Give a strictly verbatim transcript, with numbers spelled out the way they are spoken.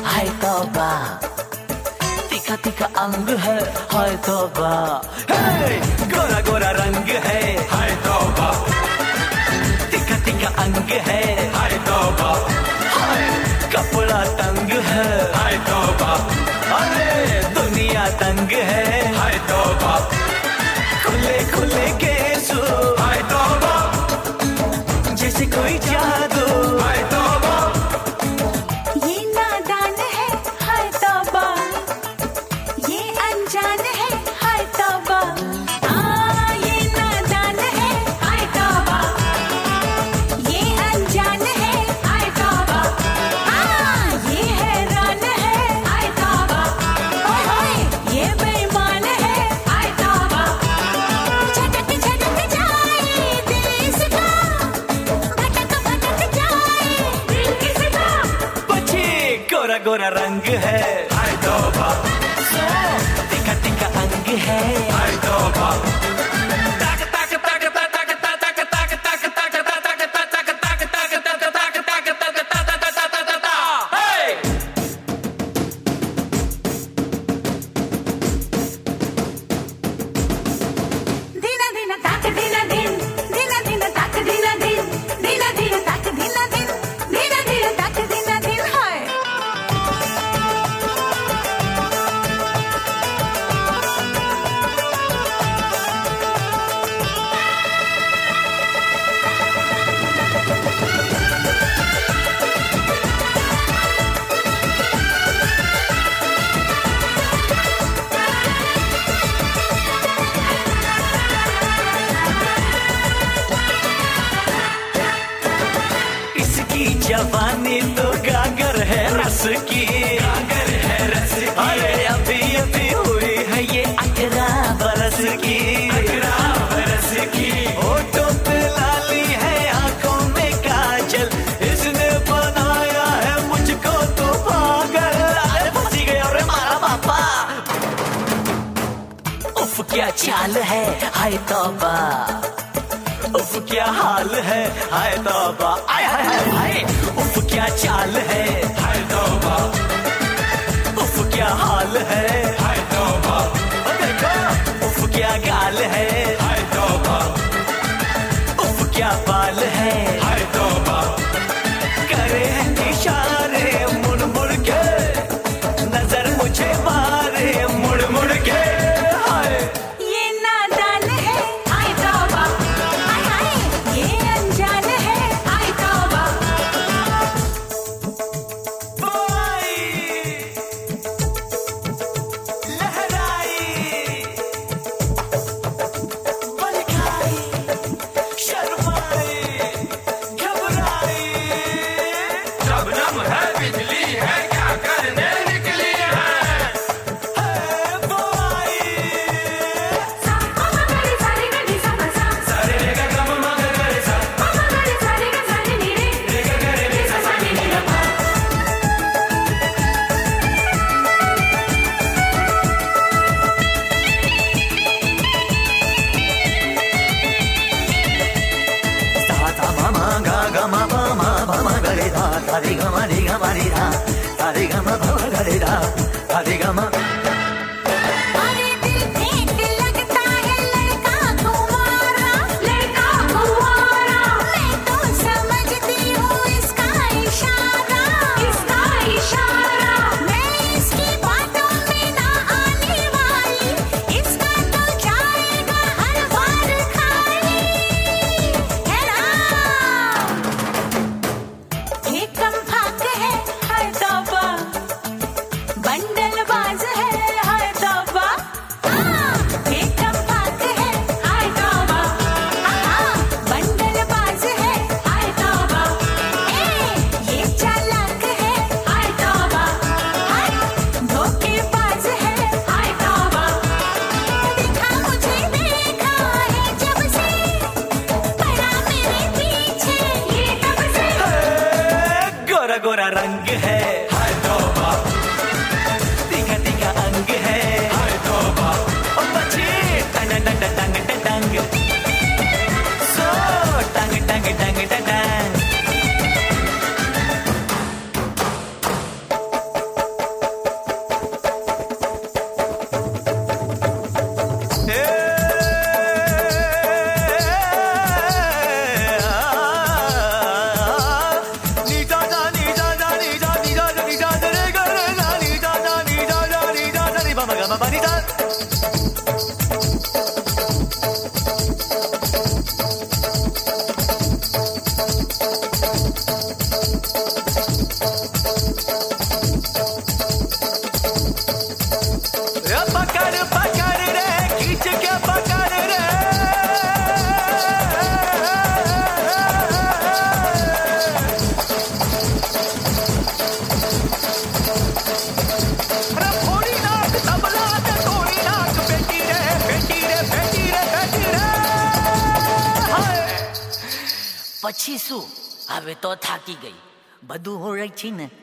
हाय तौबा, तीखा तीखा अंग है, हाय तौबा, हे गोरा गोरा रंग है, हाय तौबा, तीखा तीखा अंग है, हाय तौबा, हाय कपड़ा तंग है, हाय तौबा, अरे दुनिया तंग है, हाय तौबा, खुले खुले केसू, हाय तौबा, जैसे कोई जादू, हाय तौबा, ये नादान है, हाय तौबा, ये अनजान है, हाय तौबा, हाँ ये नादान है, हाय तौबा, ये अनजान है, हाय तौबा, हाँ ये हैरान है, हाय तौबा, ओए होए ये बेईमान है, हाय तौबा, झटक झटक जाए दिल इसका, भटक भटक जाए दिल किसका, बच्चे गोरा गोरा रंग है, हाय तौबा, तीखा तीखा अंग है, हाय तौबा, ताक ताक ताक ताक ताक ताक ताक ताक ताक ताक ताक ताक ताक ताक ताक ताक ताक ताक, हे धीना धीना ताक धीना धीन, धीना धीना ताक धीना धीन, धीना धीना ताक धीना धीन, धीना धीना ताक धीना धीन, हाय इसकी जवानी तो गागर है रस की, गागर है रस की, अरे अभी अभी हुई है ये अठारह बरस की, अठारह बरस की, होठों पे लाली है, आंखों में काजल, इसने बनाया है मुझको तो पागल, अरे फंसी गया रे मारा बापा, उफ क्या चाल है, हाय तौबा, उफ क्या हाल है, हाय तौबा, आय हाय हाय हाय, उफ क्या चाल है, हाय तौबा, उफ क्या हाल है, हाय तौबा, ओ देखो उफ क्या गाल है, हाय तौबा, उफ क्या बाल है, हाय तौबा, करे हैं इशारे मुड़ मुड़ के, नजर मुझे मारे मुड़ मुड़ के, हाय ये नादान है, हाय तौबा, हाय हाय ये अनजान है, हाय तौबा, बोई लहराई बलखाई शर्माई घबराई, शबनम है बिजली है क्या करने निकली है, है बोई सा पापा गरे सारे गरे सा सा, सारे रे गा गा मा गा गा रे सा, पापा गरे सारे गा सारे नी रे, रे गा गा रे रे सा सा नी नी रा पा। सा सा मा मा गा गा मा पा मा पा मा गा रे धा धा रे गा मा रे गा मा रे धा धा रे गा मा पा मा गा रे धा धा रे गा मा, अरे दिल फेंक लगता है लड़का कुंवारा, लड़का कुंवारा, मैं तो समझती हूँ इसका इशारा, इसका इशारा, मैं इसकी बातों में ना आने वाली, इसका तो जाएगा हर बार खाली, है ना ये कम फाक है, हाय तौबा, बंडल बाज है, પછી શું? હવે તો થાકી ગઈ. બધું હું રહી છી ને